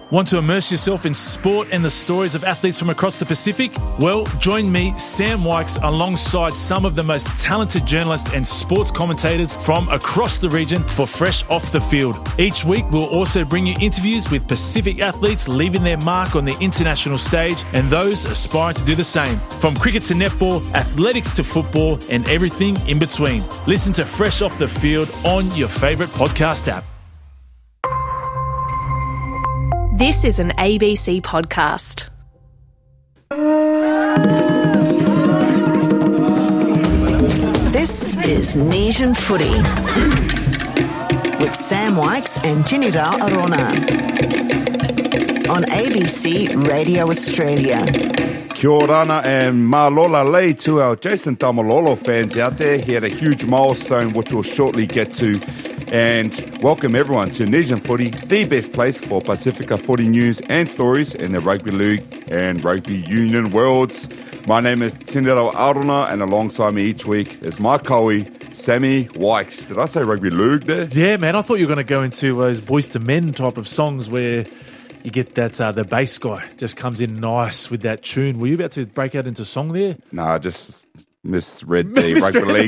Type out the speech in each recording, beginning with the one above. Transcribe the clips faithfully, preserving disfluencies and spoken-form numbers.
Want to immerse yourself in sport and the stories of athletes from across the Pacific? Well, join me, Sam Wykes, alongside some of the most talented journalists and sports commentators from across the region for Fresh Off the Field. Each week, we'll also bring you interviews with Pacific athletes leaving their mark on the international stage and those aspiring to do the same. From cricket to netball, athletics to football, and everything in between. Listen to Fresh Off the Field on your favourite podcast app. This is an A B C podcast. This is Nation Footy with Sam Wykes and Tinira Arona on A B C Radio Australia. Kia orana and malola lei to our Jason Taumalolo fans out there. He had a huge milestone which we'll shortly get to. And welcome everyone to Nation Footy, the best place for Pacifica footy news and stories in the rugby league and rugby union worlds. My name is Tinira Arona, and alongside me each week is my koe, Sammy Wykes. Did I say rugby league there? Yeah, man, I thought you were going to go into those Boys to Men type of songs where you get that, uh, the bass guy just comes in nice with that tune. Were you about to break out into song there? Nah, just misread the rugby league.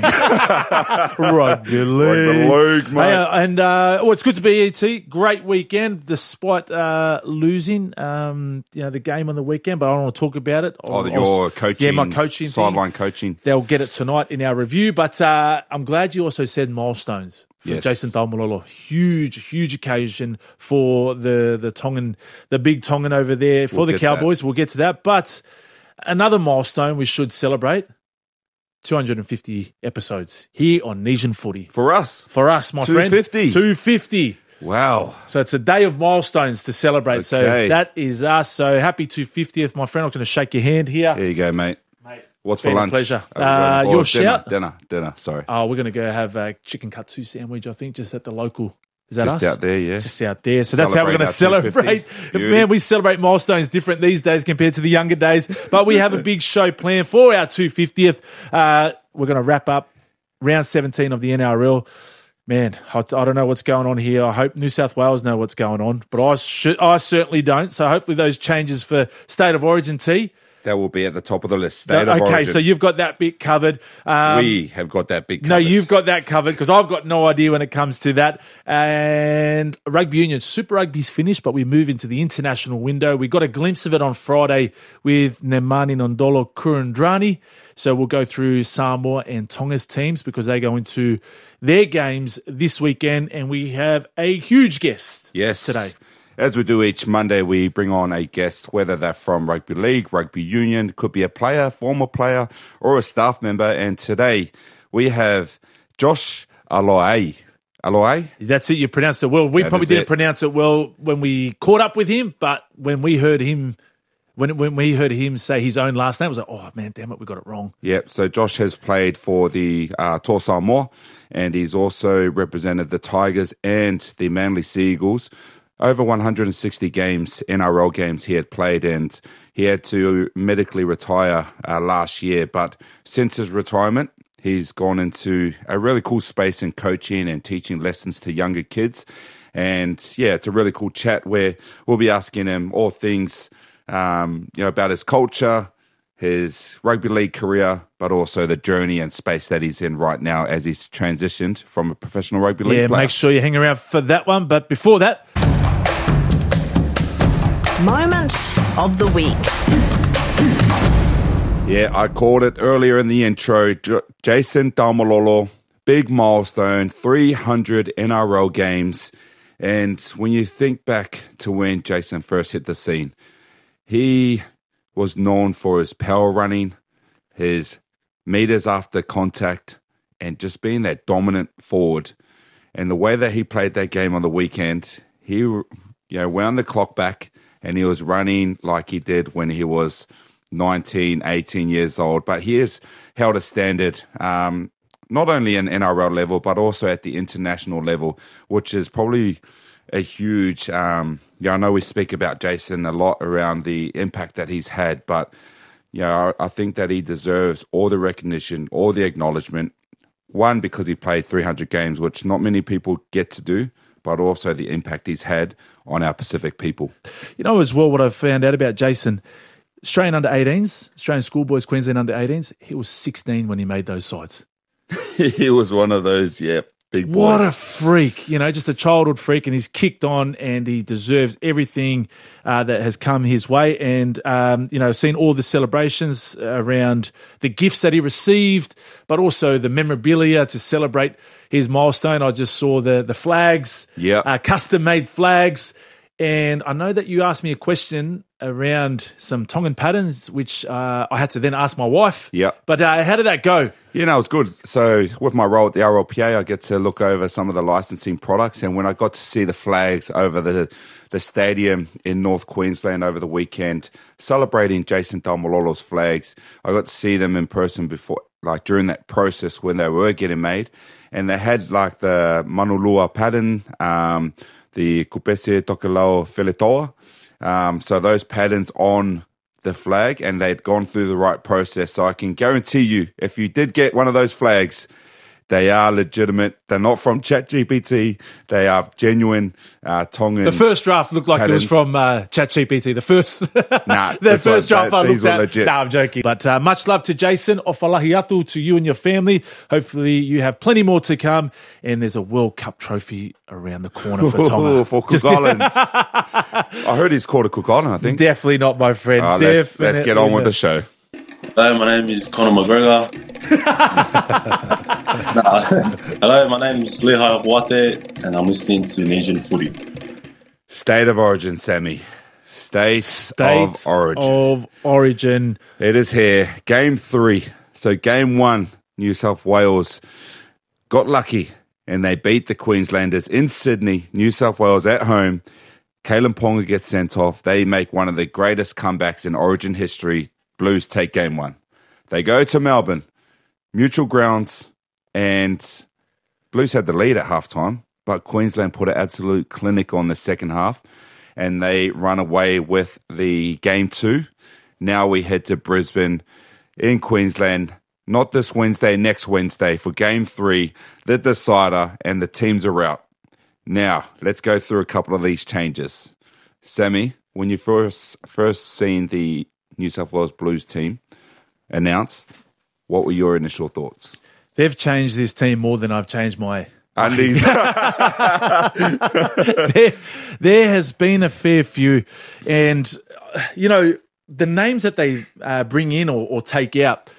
Rugby league. Rugby league, mate. Hey, uh, and uh, oh, it's good to be E T. Great weekend, despite uh, losing um, you know, the game on the weekend, but I don't want to talk about it. Oh, I'll, your I'll, coaching, yeah, my coaching sideline thing. coaching. They'll get it tonight in our review, but uh, I'm glad you also said milestones. From Yes. Jason Taumalolo. Huge, huge occasion for the the Tongan, the big Tongan over there for We'll the get Cowboys. We'll get to that. But another milestone we should celebrate, two hundred fifty episodes here on Nation Footy. For us. For us, my friend. two fifty. two fifty. Wow. So it's a day of milestones to celebrate. So Okay. that is us. So happy two fiftieth, my friend. I'm going to shake your hand here. There you go, mate. Mate, What's been for a lunch? pleasure. Oh, Uh, oh, your dinner, shout? Dinner, dinner, sorry. Oh, we're going to go have a chicken katsu sandwich, I think, just at the local. Is that Just us? out there, yeah. Just out there. So that's how we're going to Celebrate our celebrate. two fifty. Beauty. Man, we celebrate milestones different these days compared to the younger days. But we have a big show planned for our two fiftieth. Uh, we're going to wrap up round seventeen of the N R L. Man, I, I don't know what's going on here. I hope New South Wales know what's going on, but I, should, I certainly don't. So hopefully those changes for State of Origin T. That will be at the top of the list. State of Okay, Origin. so you've got that bit covered. Um, we have got that big No, covered. you've got that covered because I've got no idea when it comes to that. And rugby union, Super Rugby's finished, but we move into the international window. We got a glimpse of it on Friday with Nemani Nondolo Kurandrani. So we'll go through Samoa and Tonga's teams because they go into their games this weekend. And we have a huge guest Yes. today. As we do each Monday, we bring on a guest, whether they're from rugby league, rugby union, could be a player, former player, or a staff member. And today we have Josh Aloiai. Aloiai? That's it. You pronounced it well. We That probably is didn't it. pronounce it well when we caught up with him, but when we heard him, when when we heard him say his own last name, it was like, oh man, damn it, we got it wrong. Yep. So Josh has played for the uh, Toa Samoa, and he's also represented the Tigers and the Manly Seagulls. Over one hundred sixty games, N R L games he had played, and he had to medically retire uh, last year. But since his retirement, he's gone into a really cool space in coaching and teaching lessons to younger kids. And yeah, it's a really cool chat where we'll be asking him all things um, you know, about his culture, his rugby league career, but also the journey and space that he's in right now as he's transitioned from a professional rugby league Yeah, player. make sure you hang around for that one. But before that, Moment of the week. Yeah, I called it earlier in the intro. J- Jason Taumalolo, big milestone, three hundred N R L games. And when you think back to when Jason first hit the scene, he was known for his power running, his meters after contact, and just being that dominant forward. And the way that he played that game on the weekend, he you know wound the clock back, and he was running like he did when he was nineteen, eighteen years old. But he has held a standard, um, not only in N R L level, but also at the international level, which is probably a huge, um, yeah, I know we speak about Jason a lot around the impact that he's had, but you know, I, I think that he deserves all the recognition, all the acknowledgement. One, because he played three hundred games, which not many people get to do, but also the impact he's had on our Pacific people. You know as well what I've found out about Jason, Australian under eighteens, Australian schoolboys, Queensland under eighteens, he was sixteen when he made those sides. He was one of those, yeah, big boys. What a freak, you know, just a childhood freak, and he's kicked on and he deserves everything uh, that has come his way. And, um, you know, seen all the celebrations around the gifts that he received, but also the memorabilia to celebrate his milestone. I just saw the, the flags, yeah, uh, custom-made flags. And I know that you asked me a question around some Tongan patterns, which uh, I had to then ask my wife. Yeah. But uh, how did that go? Yeah, no, it was good. So with my role at the R L P A, I get to look over some of the licensing products. And when I got to see the flags over the the stadium in North Queensland over the weekend, celebrating Jason Taumalolo's flags, I got to see them in person before, like during that process when they were getting made. And they had like the Manulua pattern, um, the Kupese Tokelao Feletoa. Um, so those patterns on the flag, and they'd gone through the right process. So I can guarantee you, if you did get one of those flags, they are legitimate. They're not from ChatGPT. They are genuine uh, Tongan. The first draft looked like patterns. It was from uh, ChatGPT. The first, nah, the first one, draft I looked at. Legit. Nah, I'm joking. But uh, much love to Jason. Ofalahi atu to you and your family. Hopefully you have plenty more to come. And there's a World Cup trophy around the corner for Tonga. for Cook Islands. I heard he's called a Cook Island, I think. Definitely not, my friend. Uh, let's, let's get on with the show. Hello, my name is Conor McGregor. nah. Hello, my name is Lehigh Wate, and I'm listening to Nation Footy. State of Origin, Sammy. State, State of Origin. of Origin. It is here. Game three. So game one, New South Wales got lucky, and they beat the Queenslanders in Sydney. New South Wales at home. Kalen Ponga gets sent off. They make one of the greatest comebacks in Origin history. Blues take game one. They go to Melbourne, neutral grounds, and Blues had the lead at halftime, but Queensland put an absolute clinic on the second half, and they run away with the game two. Now we head to Brisbane in Queensland, not this Wednesday, next Wednesday for game three, the decider, and the teams are out. Now, let's go through a couple of these changes. Sammy, when you first first seen the New South Wales Blues team announced, what were your initial thoughts? They've changed this team more than I've changed my undies. there, there has been a fair few. And, you know, the names that they uh, bring in or, or take out,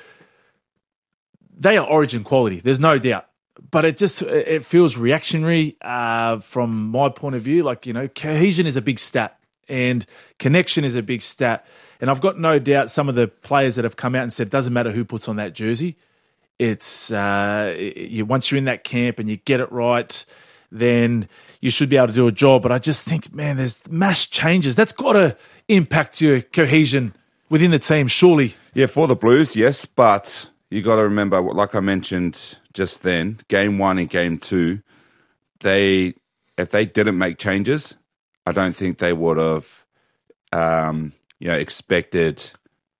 they are Origin quality. There's no doubt. But it just, it feels reactionary uh, from my point of view. Like, you know, cohesion is a big stat and connection is a big stat. And I've got no doubt some of the players that have come out and said, doesn't matter who puts on that jersey. It's uh, you once you're in that camp and you get it right, then you should be able to do a job. But I just think, man, there's mass changes. That's got to impact your cohesion within the team, surely. Yeah, for the Blues, yes. But you got to remember, like I mentioned just then, game one and game two, they if they didn't make changes, I don't think they would have um, you know, expected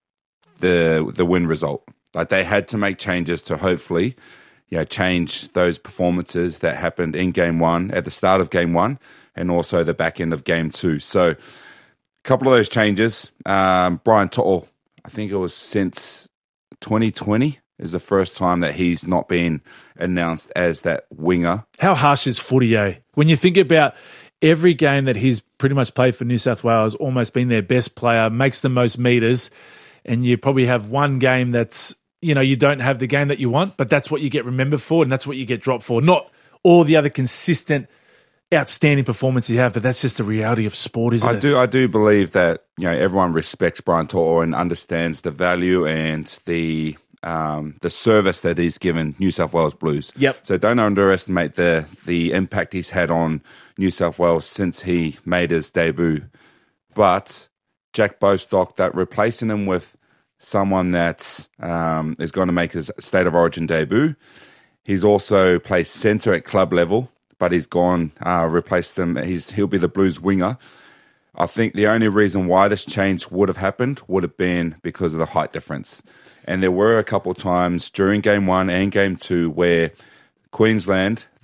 the the win result. Like they had to make changes to hopefully, you know, change those performances that happened in game one, at the start of game one, and also the back end of game two. So a couple of those changes. Um, Brian To'o, I think it was since twenty twenty is the first time that he's not been announced as that winger. How harsh is footy, eh? When you think about every game that he's pretty much played for New South Wales, almost been their best player, makes the most meters, and you probably have one game that's, you know, you don't have the game that you want, but that's what you get remembered for and that's what you get dropped for. Not all the other consistent, outstanding performance you have, but that's just the reality of sport, isn't I it? do, I do believe that, you know, everyone respects Brian To'o and understands the value and the um, the service that he's given New South Wales Blues. Yep. So don't underestimate the the impact he's had on New South Wales since he made his debut. But Jack Bostock, that replacing him with someone that um, is going to make his State of Origin debut. He's also played centre at club level, but he's gone, uh, replaced him. He's, he'll be the Blues winger. I think the only reason why this change would have happened would have been because of the height difference. And there were a couple of times during game one and game two where Queensland,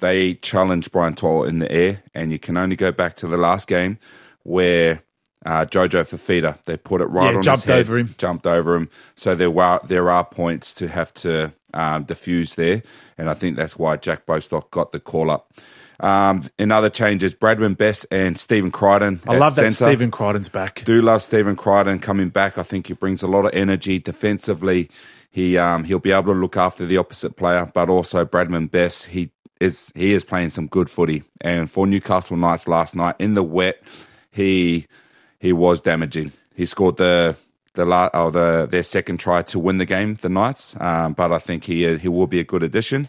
they challenged Brian To'o in the air, and you can only go back to the last game where uh, Jojo Fafita, they put it right Yeah, on jumped his head, over him. jumped over him. So there are there are points to have to um, diffuse there, and I think that's why Jack Bostock got the call up. Um, in other changes, Bradman Best and Stephen Crichton. I at love that centre. Stephen Crichton's back. Do love Stephen Crichton coming back. I think he brings a lot of energy defensively. He um, he'll be able to look after the opposite player, but also Bradman Best. He is he is playing some good footy, and for Newcastle Knights last night in the wet, he he was damaging. He scored the the la- oh, the their second try to win the game, the Knights. Um, but I think he he will be a good addition.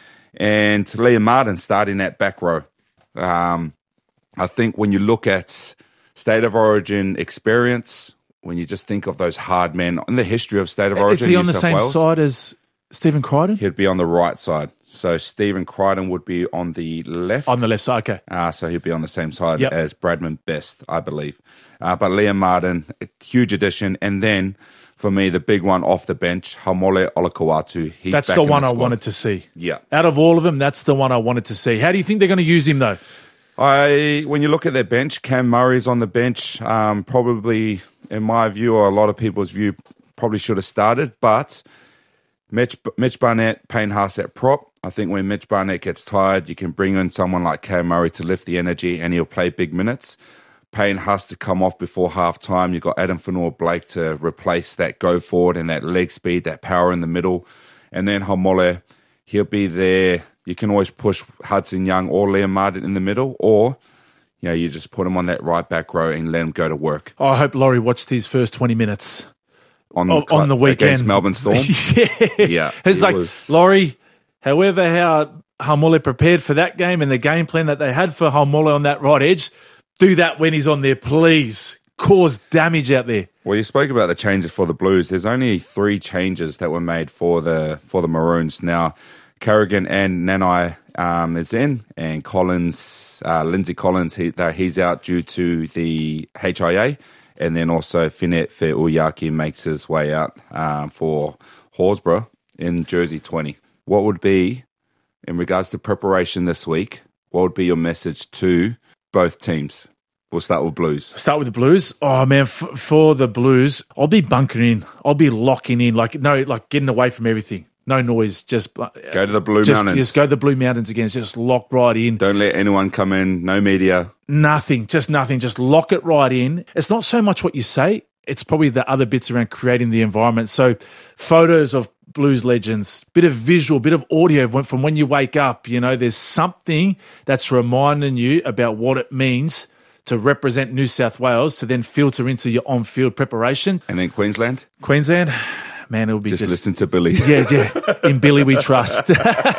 And Liam Martin starting that back row. Um, I think when you look at State of Origin experience, when you just think of those hard men in the history of State of Origin, Is he on New the South same Wales, side as Stephen Crichton? he'd be on the right side. So Stephen Crichton would be on the left. On the left side, okay. Uh, so he'd be on the same side Yep. as Bradman Best, I believe. Uh, but Liam Martin, a huge addition. And then, for me, the big one off the bench, Haumole Olakau'atu. He's That's back the in one I squad. wanted to see. Yeah. Out of all of them, that's the one I wanted to see. How do you think they're going to use him, though? I when you look at their bench, Cam Murray's on the bench. Um, probably, in my view, or a lot of people's view, probably should have started. But Mitch, Mitch Barnett, Payne Haas at prop. I think when Mitch Barnett gets tired, you can bring in someone like Cam Murray to lift the energy, and he'll play big minutes. Payne has to come off before half time. You've got Adam Fanua-Blake to replace that go forward and that leg speed, that power in the middle. And then Haumole, he'll be there. You can always push Hudson Young or Liam Martin in the middle, or you know, you just put him on that right back row and let him go to work. Oh, I hope Laurie watched his first twenty minutes On, on, on the weekend. Against Melbourne Storm. yeah. Yeah, It's he like, was- Laurie, however how Haumole prepared for that game and the game plan that they had for Haumole on that right edge, do that when he's on there, please. Cause damage out there. Well, you spoke about the changes for the Blues. There's only three changes that were made for the for the Maroons. Now, Carrigan and Nanai um, is in, and Collins, uh, Lindsay Collins, he, that he's out due to the H I A, and then also Finette Fe'uyaki makes his way out um, for Horsburgh in jersey twenty. What would be, in regards to preparation this week, what would be your message to both teams? We'll start with Blues. Start with the Blues. Oh man, f- for the Blues, I'll be bunkering in. I'll be locking in. Like no, like getting away from everything. No noise. Just uh, Go to the Blue just, Mountains. Just go to the Blue Mountains again. Just lock right in. Don't let anyone come in. No media. Nothing. Just nothing. Just lock it right in. It's not so much what you say. It's probably the other bits around creating the environment. So photos of Blues legends, bit of visual, bit of audio from when you wake up. You know, there's something that's reminding you about what it means to represent New South Wales to then filter into your on-field preparation. And then Queensland? Queensland, man, it'll be Just, just... listen to Billy. Yeah, yeah. In Billy we trust.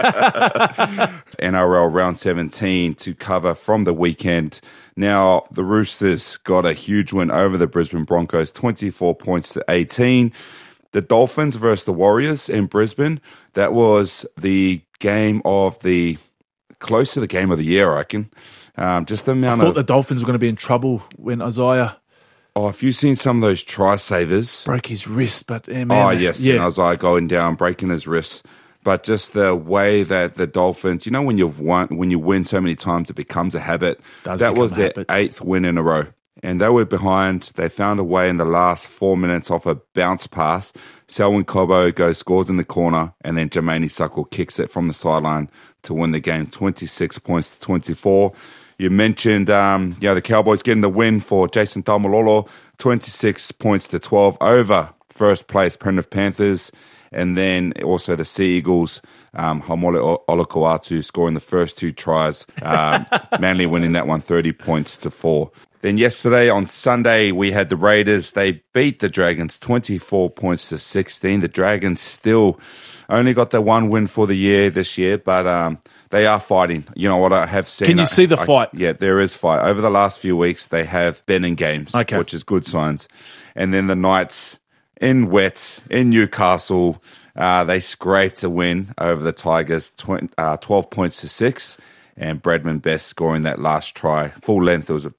N R L round seventeen to cover from the weekend. Now, the Roosters got a huge win over the Brisbane Broncos, twenty-four points to eighteen. The Dolphins versus the Warriors in Brisbane, that was the game of the, close to the game of the year, I reckon. Um, just the I amount thought of... the Dolphins were going to be in trouble when Isaiah Oh, if you've seen some of those try-savers... broke his wrist, but eh, man, Oh, yes, yeah. and Isaiah going down, breaking his wrist. But just the way that the Dolphins, you know, when you've won, when you win so many times, it becomes a habit. Does that become was a their habit. eighth win in a row. And they were behind. They found a way in the last four minutes off a bounce pass. Selwyn Cobo goes, scores in the corner, and then Jermaine Suckle kicks it from the sideline to win the game, twenty-six points to twenty-four. You mentioned, um, you know, the Cowboys getting the win for Jason Taumalolo, twenty-six points to twelve over first place Penrith Panthers. And then also the Sea Eagles, um, Haumole Olakau'atu scoring the first two tries, um, Manly winning that one thirty points to four. Then yesterday on Sunday, we had the Raiders. They beat the Dragons twenty-four points to sixteen. The Dragons still only got the one win for the year this year, but um, they are fighting. You know what I have seen? Can you see the I- fight? Yeah, there is fight. Over the last few weeks, they have been in games, Okay. which is good signs. And then the Knights in wet, in Newcastle, uh, they scraped a win over the Tigers, tw- uh, twelve points to six. And Bradman Best scoring that last try. Full length, it was a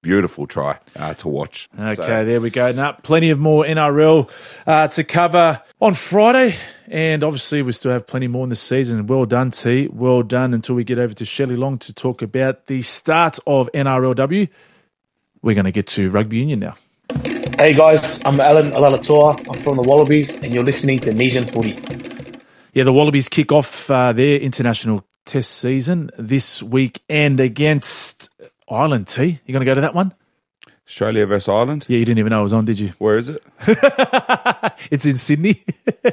beautiful try uh, to watch. Okay, So, there we go. Now, plenty of more N R L uh, to cover on Friday. And obviously, we still have plenty more in the season. Well done, T. Well done until we get over to Shelley Long to talk about the start of N R L W. We're going to get to rugby union now. Hey guys, I'm Alan Alalatua. I'm from the Wallabies, and you're listening to Nesian Footy. Yeah, the Wallabies kick off uh, their international test season this weekend against Ireland. T, you going to go to that one? Australia versus Ireland? Yeah, you didn't even know it was on, did you? Where is it? It's in Sydney.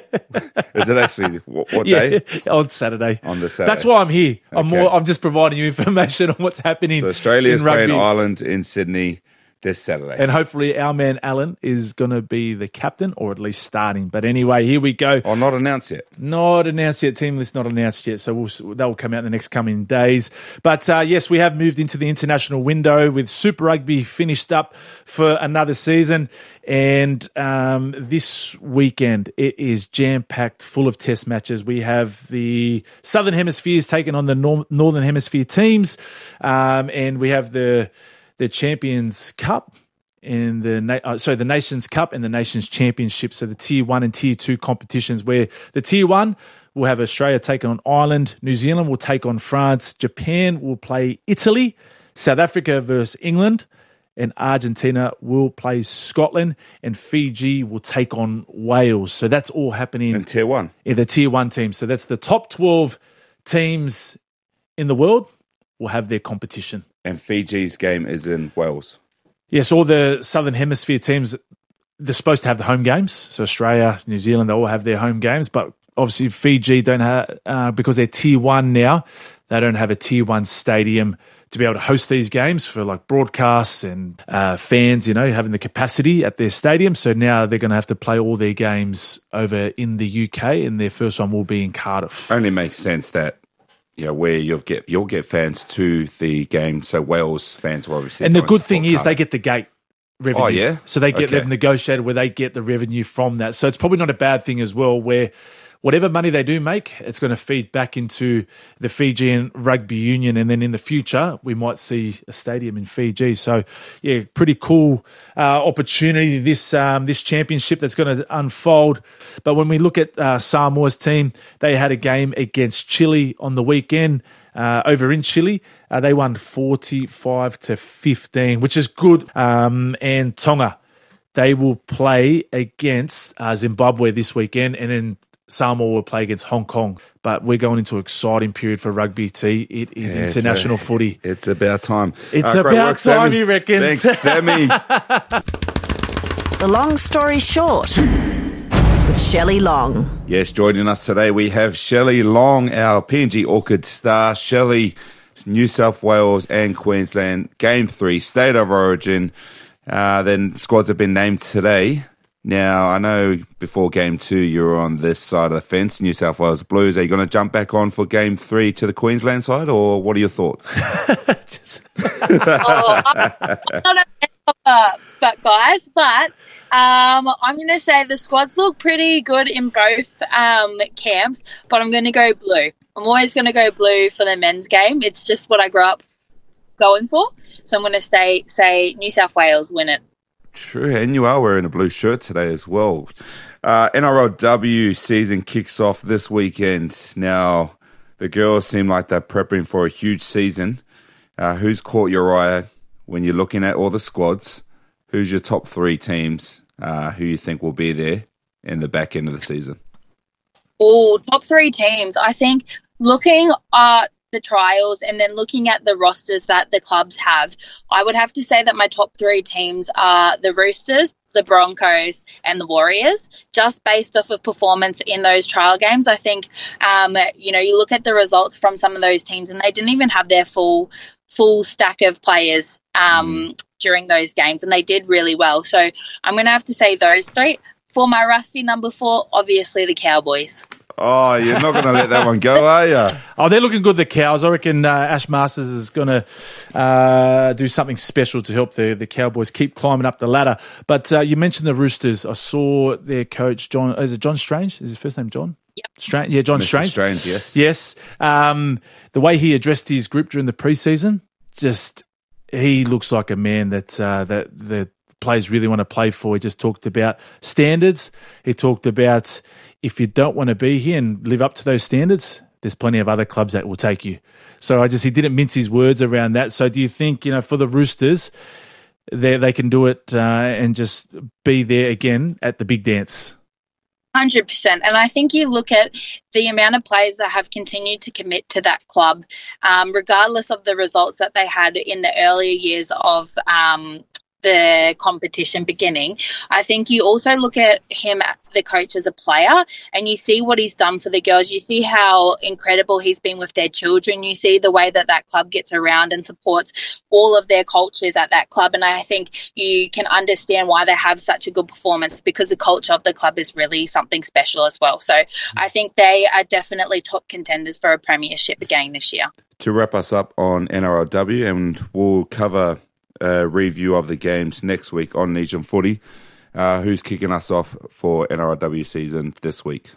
Is it actually, what, what yeah, day? on Saturday. On the Saturday. That's why I'm here. I'm Okay. more. I'm just providing you information on what's happening. So Australia is in rugby. playing Ireland in Sydney this Saturday. And hopefully our man Alan is going to be the captain or at least starting. But anyway, here we go. Oh, not announced yet. Not announced yet. Team list not announced yet. So we'll, that will come out in the next coming days. But uh, yes, we have moved into the international window with Super Rugby finished up for another season. And um, this weekend, it is jam-packed, full of test matches. We have the Southern Hemispheres taking on the nor- Northern Hemisphere teams. Um, and we have the... the Champions Cup and the na- uh, sorry the Nations Cup and the Nations Championship. So the Tier One and Tier Two competitions, where the Tier One will have Australia taking on Ireland, New Zealand will take on France, Japan will play Italy, South Africa versus England, and Argentina will play Scotland, and Fiji will take on Wales. So that's all happening In Tier one. in the Tier One team. So that's the top twelve teams in the world will have their competition. And Fiji's game is in Wales. Yes, all the Southern Hemisphere teams, they're supposed to have the home games. So Australia, New Zealand, they all have their home games. But obviously Fiji don't have, uh, because they're Tier one now, they don't have a Tier one stadium to be able to host these games for like broadcasts and uh, fans, you know, having the capacity at their stadium. So now they're going to have to play all their games over in the U K, and their first one will be in Cardiff. Only makes sense that, you know, where you'll get you'll get fans to the game. So Wales fans will obviously. And the join good Sport thing is Cardiff. they get the gate revenue. Oh, yeah? So they get Okay. they've negotiated where they get the revenue from that. So it's probably not a bad thing as well, where whatever money they do make, it's going to feed back into the Fijian Rugby Union. And then in the future, we might see a stadium in Fiji. So, yeah, pretty cool uh, opportunity, this um, this championship that's going to unfold. But when we look at uh, Samoa's team, they had a game against Chile on the weekend. Uh, over in Chile, uh, they won forty-five to fifteen, which is good. Um, and Tonga, they will play against uh, Zimbabwe this weekend, and then Samoa will play against Hong Kong. But we're going into an exciting period for rugby, T. It is Yeah, it's international a- footy. It's about time. It's Uh, great about work, time, Sammy. you reckon? Thanks, Sammy. The long story short with Shelley Long. Yes, joining us today we have Shelley Long, our P N G Orchid star. Shelley, New South Wales and Queensland, Game three, State of Origin. Uh, then squads have been named today. Now, I know before Game two you were on this side of the fence, New South Wales Blues. Are you going to jump back on for Game three to the Queensland side, or what are your thoughts? oh, I'm, I'm not a uh, but guys, but um, I'm going to say the squads look pretty good in both um, camps, but I'm going to go blue. I'm always going to go blue for the men's game. It's just what I grew up going for. So I'm going to stay, say New South Wales win it. True, and you are wearing a blue shirt today as well. Uh, N R L W season kicks off this weekend. Now, the girls seem like they're prepping for a huge season. Uh, who's caught your eye when you're looking at all the squads? Who's your top three teams uh, who you think will be there in the back end of the season? Oh, top three teams. I think looking at the trials and then looking at the rosters that the clubs have, I would have to say that my top three teams are the Roosters, the Broncos and the Warriors, just based off of performance in those trial games. I think, um, you know, you look at the results from some of those teams and they didn't even have their full full stack of players um, mm. during those games, and they did really well. So I'm going to have to say those three. For my rusty number four, obviously the Cowboys. Oh, you're not going to let that one go, are you? Oh, they're looking good, the Cows. I reckon uh, Ash Masters is going to uh, do something special to help the, the Cowboys keep climbing up the ladder. But uh, you mentioned the Roosters. I saw their coach, John. Is it John Strange? Is his first name John? Yep. Strange. Yeah, John Mister Strange. Strange, yes. Yes. Um, the way he addressed his group during the preseason, just he looks like a man that uh, that the players really want to play for. He just talked about standards. He talked about if you don't want to be here and live up to those standards, there's plenty of other clubs that will take you. So I just he didn't mince his words around that. So do you think, you know, for the Roosters, they they can do it uh, and just be there again at the big dance? one hundred percent. And I think you look at the amount of players that have continued to commit to that club, um, regardless of the results that they had in the earlier years of um, the competition beginning. I think you also look at him, the coach, as a player, and you see what he's done for the girls. You see how incredible he's been with their children. You see the way that that club gets around and supports all of their cultures at that club. And I think you can understand why they have such a good performance, because the culture of the club is really something special as well. So I think they are definitely top contenders for a premiership again this year. To wrap us up on N R L W, and we'll cover a review of the games next week on Nesian Footy. Uh, who's kicking us off for N R L W season this week?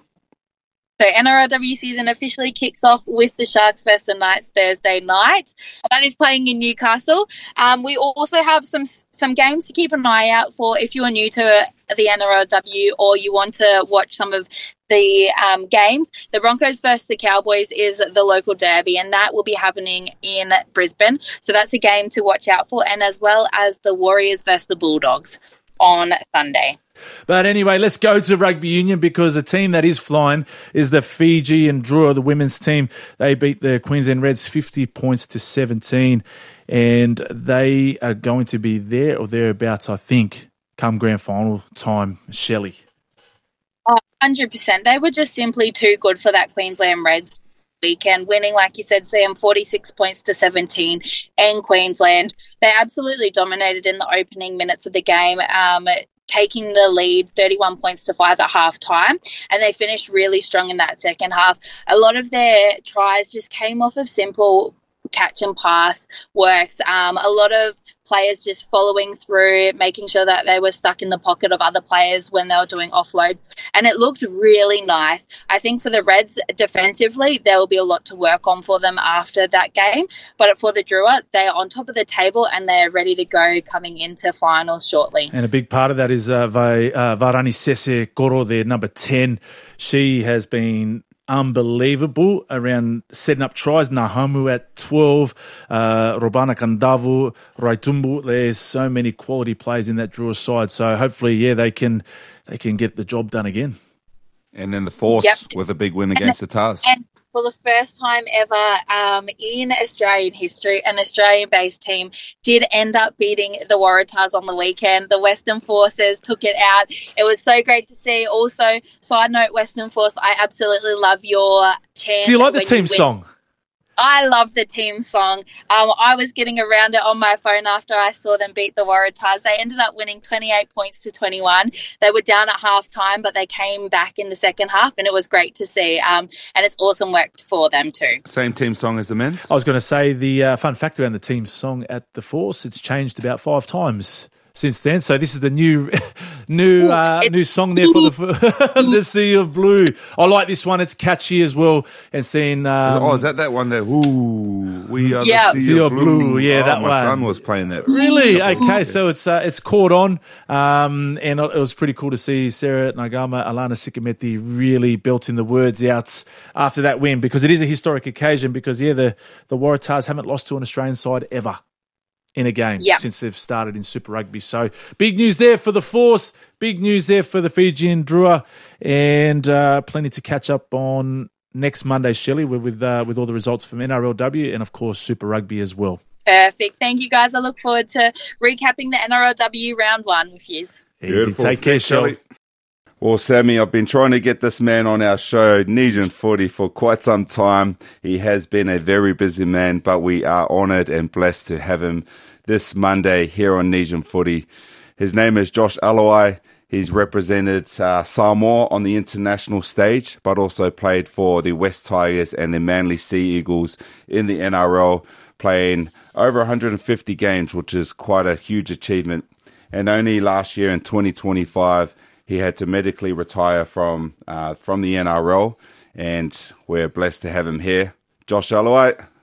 So N R L W season officially kicks off with the Sharks versus the Knights Thursday night. That is playing in Newcastle. Um, we also have some some games to keep an eye out for if you are new to the N R L W or you want to watch some of the um, games. The Broncos versus the Cowboys is the local derby, and that will be happening in Brisbane. So that's a game to watch out for, and as well as the Warriors versus the Bulldogs on Sunday. But anyway, let's go to rugby union, because the team that is flying is the Fijian Drua, the women's team. They beat the Queensland Reds fifty points to seventeen, and they are going to be there or thereabouts, I think, come grand final time. Shelley. Oh, one hundred percent. They were just simply too good for that Queensland Reds weekend, winning, like you said, Sam, forty-six points to seventeen in Queensland. They absolutely dominated in the opening minutes of the game, um, taking the lead thirty-one points to five at half time, and they finished really strong in that second half. A lot of their tries just came off of simple catch and pass works. Um, a lot of players just following through, making sure that they were stuck in the pocket of other players when they were doing offloads. And it looked really nice. I think for the Reds defensively, there will be a lot to work on for them after that game. But for the Drua, they are on top of the table and they're ready to go coming into finals shortly. And a big part of that is uh, Vai, uh, Varani Sese Koro, their number ten. She has been unbelievable around setting up tries. Nahamu at twelve, uh, Robana Kandavu, Raitumbu. There's so many quality players in that Drua side. So hopefully, yeah, they can they can get the job done again. And then the Force yep. with a big win against and, the Tars. And for the first time ever um, in Australian history, an Australian-based team did end up beating the Waratahs on the weekend. The Western Forces took it out. It was so great to see. Also, side note, Western Force, I absolutely love your chant. Do you like the team song? I love the team song. Um, I was getting around it on my phone after I saw them beat the Waratahs. They ended up winning twenty-eight points to twenty-one. They were down at half time, but they came back in the second half, and it was great to see. Um, and it's awesome work for them too. Same team song as the men's? I was going to say the uh, fun fact around the team song at the Force, it's changed about five times since then. So this is the new new uh, new song there for the the Sea of Blue. I like this one. It's catchy as well. And seeing um, oh, is that that one there? Ooh, we are yeah. the Sea, sea of Blue. Blue. Yeah, oh, that my one. son was playing that. Really? Okay, so it's uh, it's caught on, um, and it was pretty cool to see Sarah Nagama, Alana Sikameti really belting the words out after that win, because it is a historic occasion. Because yeah, the the Waratahs haven't lost to an Australian side ever in a game yep. since they've started in Super Rugby. So big news there for the Force, big news there for the Fijian Drua, and uh, plenty to catch up on next Monday, Shelley, with with, uh, with all the results from N R L W and, of course, Super Rugby as well. Perfect. Thank you, guys. I look forward to recapping the N R L W round one with you. Easy. Beautiful. Take care, Shelley. Well, Sammy, I've been trying to get this man on our show, Nesian Footy, for quite some time. He has been a very busy man, but we are honoured and blessed to have him this Monday here on Nesian Footy. His name is Josh Aloiai. He's represented uh, Samoa on the international stage, but also played for the West Tigers and the Manly Sea Eagles in the N R L, playing over one hundred fifty games, which is quite a huge achievement. And only last year in twenty twenty-five, he had to medically retire from uh, from the N R L, and we're blessed to have him here. Josh Aloiai,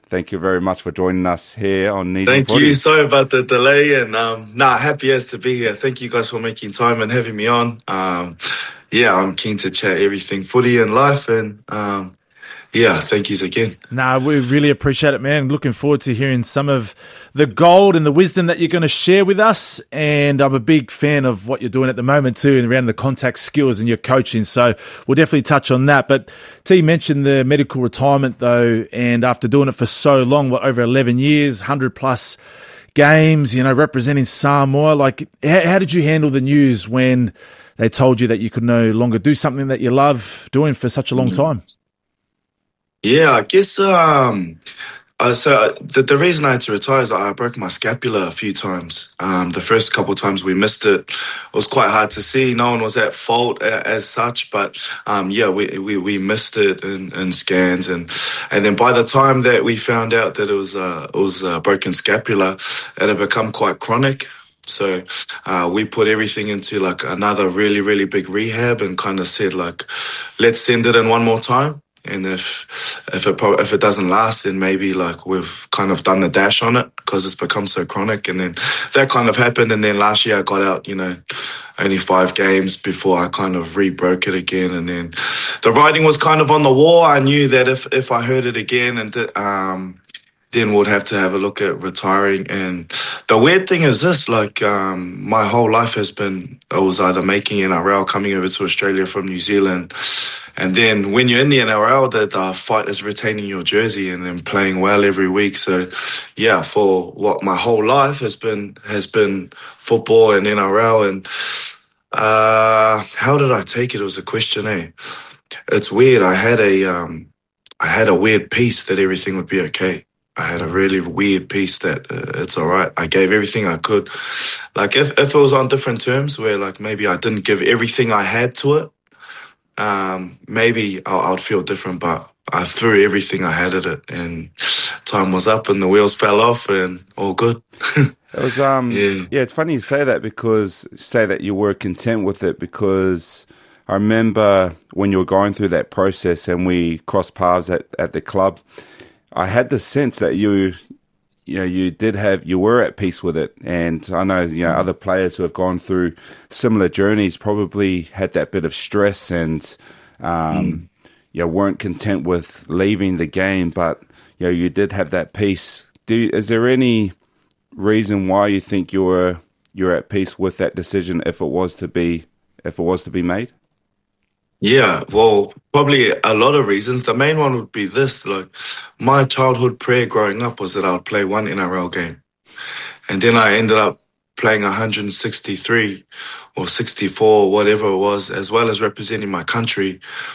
thank you very much for joining us here on Need Thank Footy. you. Sorry about the delay, and um, nah, happy as to be here. Thank you guys for making time and having me on. Um, yeah, I'm keen to chat everything footy and life, and um, yeah, thank yous again. Nah, we really appreciate it, man. Looking forward to hearing some of the gold and the wisdom that you're going to share with us. And I'm a big fan of what you're doing at the moment too, and around the contact skills and your coaching. So we'll definitely touch on that. But T mentioned the medical retirement though, and after doing it for so long, what, over eleven years, one hundred plus games, you know, representing Samoa. Like, how, how did you handle the news when they told you that you could no longer do something that you love doing for such a long time? Yeah, I guess um, uh, so. The, the reason I had to retire is I broke my scapula a few times. Um, the first couple of times we missed it, it was quite hard to see. No one was at fault a, as such, but um, yeah, we, we we missed it in, in scans, and and then by the time that we found out that it was uh, it was a broken scapula, it had become quite chronic. So uh, we put everything into like another really really big rehab, and kind of said like, let's send it in one more time. And if if it if it doesn't last, then maybe like we've kind of done the dash on it because it's become so chronic. And then that kind of happened. And then last year I got out, you know, only five games before I kind of re-broke it again. And then the writing was kind of on the wall. I knew that if if I hurt it again, and th- um, then we'd have to have a look at retiring. And the weird thing is this, like um, my whole life has been, I was either making N R L, coming over to Australia from New Zealand. And then when you're in the N R L, the, the fight is retaining your jersey and then playing well every week. So, yeah, for what my whole life has been has been football and N R L. And uh, how did I take it? It was a question, eh? It's weird. I had a um, I had a weird piece that everything would be okay. I had a really weird piece that uh, it's all right. I gave everything I could. Like if, if it was on different terms where like maybe I didn't give everything I had to it, Um, maybe I would feel different, but I threw everything I had at it, and time was up, and the wheels fell off, and all good. It was, um, yeah. yeah, it's funny you say that because say that you were content with it, because I remember when you were going through that process and we crossed paths at, at the club, I had the sense that you, you know, you did have, you were at peace with it. And I know, you know, other players who have gone through similar journeys probably had that bit of stress and, um, mm. you know, weren't content with leaving the game, but, you know, you did have that peace. Do you, is there any reason why you think you were, you're at peace with that decision if it was to be, if it was to be made? Yeah, well, probably a lot of reasons. The main one would be this, like my childhood prayer growing up was that I would play one N R L game. And then I ended up playing one hundred sixty-three or sixty-four, whatever it was, as well as representing my country.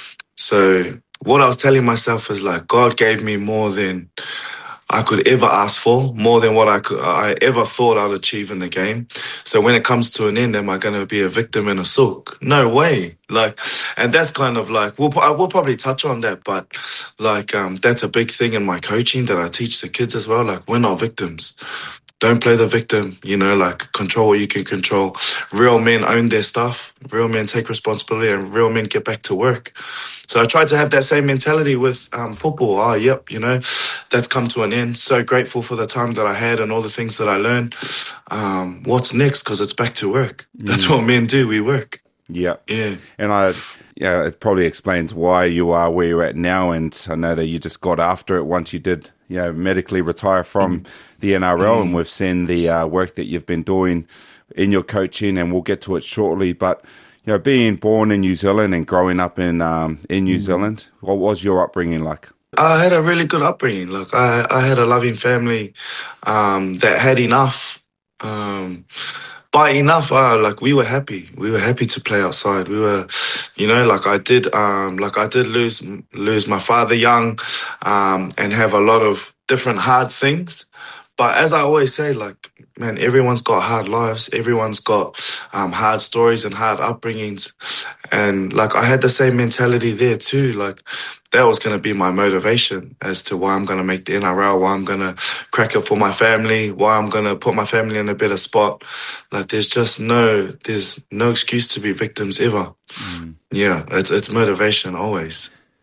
So what I was telling myself is like, God gave me more than I could ever ask for, more than what I could, I ever thought I'd achieve in the game. So when it comes to an end, am I going to be a victim in a sook? No way. Like, and that's kind of like, we'll, I will probably touch on that, but like, um, that's a big thing in my coaching that I teach the kids as well. Like, we're not victims. Don't play the victim, you know, like control what you can control. Real men own their stuff. Real men take responsibility, and real men get back to work. So I tried to have that same mentality with um, football. Oh, yep, you know, that's come to an end. So grateful for the time that I had and all the things that I learned. Um, what's next? Because it's back to work. Mm. That's what men do. We work. Yeah. Yeah. And I, yeah, it probably explains why you are where you're at now. And I know that you just got after it once you did, you know, medically retire from mm. the N R L. Mm. And we've seen the uh, work that you've been doing in your coaching, and we'll get to it shortly. But, you know, being born in New Zealand and growing up in um, in New mm. Zealand, what was your upbringing like? I had a really good upbringing. Like I, I had a loving family um, that had enough. Um, By enough, uh, like we were happy. We were happy to play outside. We were, you know, like I did, um, like I did lose lose my father young, um, and have a lot of different hard things. But as I always say, like, man, everyone's got hard lives. Everyone's got um, hard stories and hard upbringings. And like I had the same mentality there too. Like that was going to be my motivation as to why I'm going to make the N R L, why I'm going to crack it for my family, why I'm going to put my family in a better spot. Like there's just no, there's no excuse to be victims ever. Mm. Yeah, it's it's motivation always.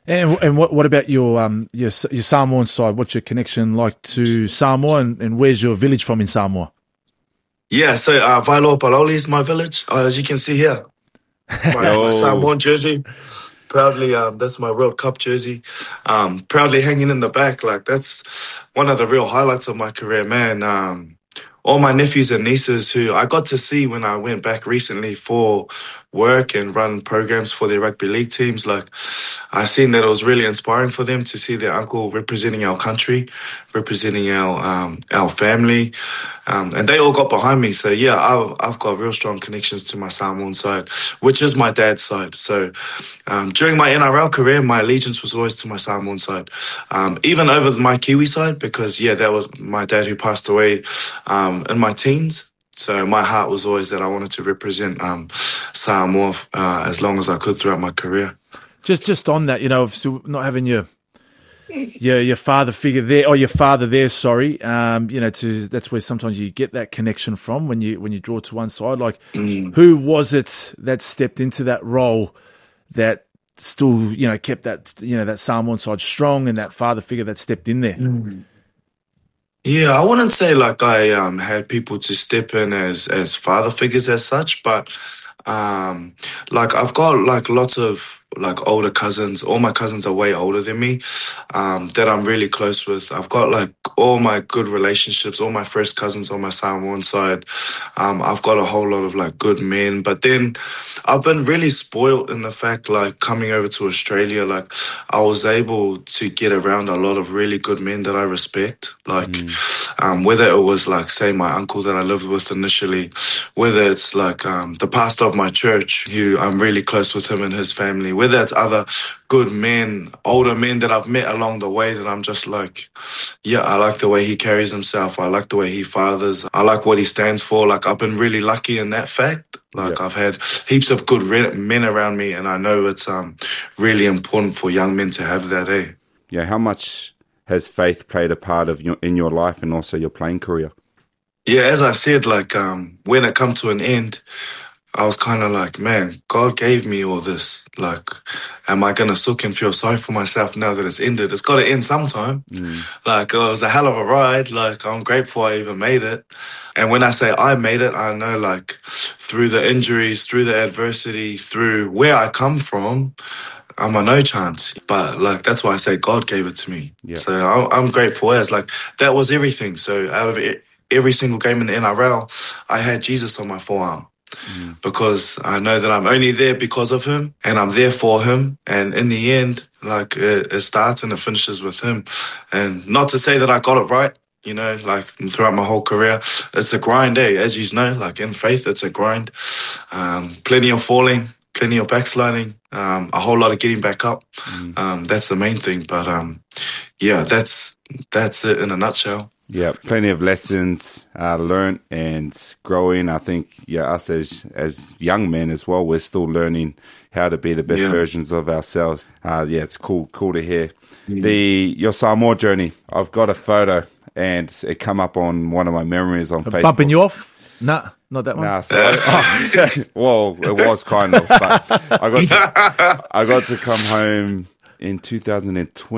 And and what what about your um your your Samoan side? What's your connection like to Samoa, and, and where's your village from in Samoa? Yeah, so uh, Vailoa Paloli is my village, uh, as you can see here. My, Oh. my Samoan jersey. Proudly, um, that's my World Cup jersey. Um, proudly hanging in the back. Like, that's one of the real highlights of my career, man. Um, all my nephews and nieces who I got to see when I went back recently for work and run programs for their rugby league teams. Like, I seen that it was really inspiring for them to see their uncle representing our country, representing our um, our family. Um, and they all got behind me. So, yeah, I've, I've got real strong connections to my Samoan side, which is my dad's side. So, um, during my N R L career, my allegiance was always to my Samoan side, um, even over my Kiwi side, because, yeah, that was my dad who passed away um, in my teens. So my heart was always that I wanted to represent um, Samoa uh, as long as I could throughout my career. Just just on that, you know, obviously not having your your your father figure there, or your father there, sorry, um, you know, to that's where sometimes you get that connection from when you when you draw to one side. Like, Mm. who was it that stepped into that role that still, you know, kept that, you know, that Samoan side strong, and that father figure that stepped in there? Yeah, I wouldn't say like I um, had people to step in as as father figures as such, but um, like I've got like lots of like older cousins. All my cousins are way older than me um, that I'm really close with. I've got like all my good relationships, all my first cousins on my Samoan side. Um, I've got a whole lot of like good men, but then I've been really spoiled in the fact like coming over to Australia, like I was able to get around a lot of really good men that I respect. Like um, whether it was like say my uncle that I lived with initially, whether it's like um, the pastor of my church who I'm really close with him and his family, whether it's other good men, older men that I've met along the way that I'm just like, yeah, I like the way he carries himself. I like the way he fathers. I like what he stands for. Like I've been really lucky in that fact. Like Yeah. I've had heaps of good re- men around me, and I know it's um really important for young men to have that, eh? Yeah, how much has faith played a part of your in your life and also your playing career? Yeah, as I said, like um when it come to an end, I was kind of like, man, God gave me all this. Like, am I going to suck and feel sorry for myself now that it's ended? It's got to end sometime. Like, oh, it was a hell of a ride. Like, I'm grateful I even made it. And when I say I made it, I know, like, through the injuries, through the adversity, through where I come from, I'm a no chance. But, like, that's why I say God gave it to me. Yeah. So I- I'm grateful as, like, that was everything. So out of it, every single game in the N R L, I had Jesus on my forearm. Because I know that I'm only there because of him, and I'm there for him. And in the end, like it, it starts and it finishes with him. And not to say that I got it right, you know, like throughout my whole career, it's a grind, eh? As you know, like in faith, it's a grind. Um, plenty of falling, plenty of backsliding, um, a whole lot of getting back up. Um, that's the main thing. But um, yeah, that's that's it in a nutshell. Yeah, plenty of lessons uh, learned and growing. I think, yeah, us as as young men as well, we're still learning how to be the best Yeah. versions of ourselves. Uh, yeah, it's cool, cool to hear. The your Samoa journey. I've got a photo, and it come up on one of my memories on Facebook. Bumping you off? Nah, not that one. Nah, so I, well, it was kind of, but I got to, I got to come home in two thousand